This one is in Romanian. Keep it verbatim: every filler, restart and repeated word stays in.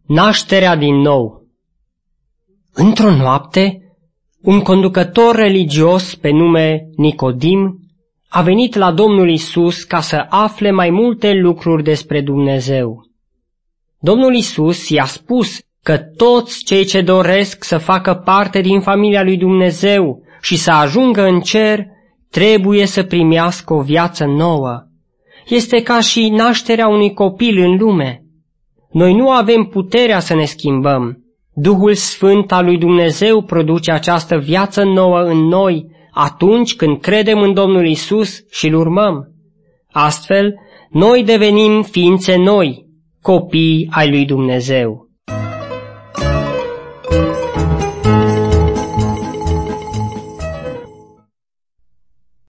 Nașterea din nou. Într-o noapte, un conducător religios pe nume Nicodim a venit la Domnul Isus ca să afle mai multe lucruri despre Dumnezeu. Domnul Isus i-a spus că toți cei ce doresc să facă parte din familia lui Dumnezeu și să ajungă în cer trebuie să primească o viață nouă. Este ca și nașterea unui copil în lume. Noi nu avem puterea să ne schimbăm. Duhul Sfânt al lui Dumnezeu produce această viață nouă în noi atunci când credem în Domnul Isus și îl urmăm. Astfel, noi devenim ființe noi, copii ai lui Dumnezeu.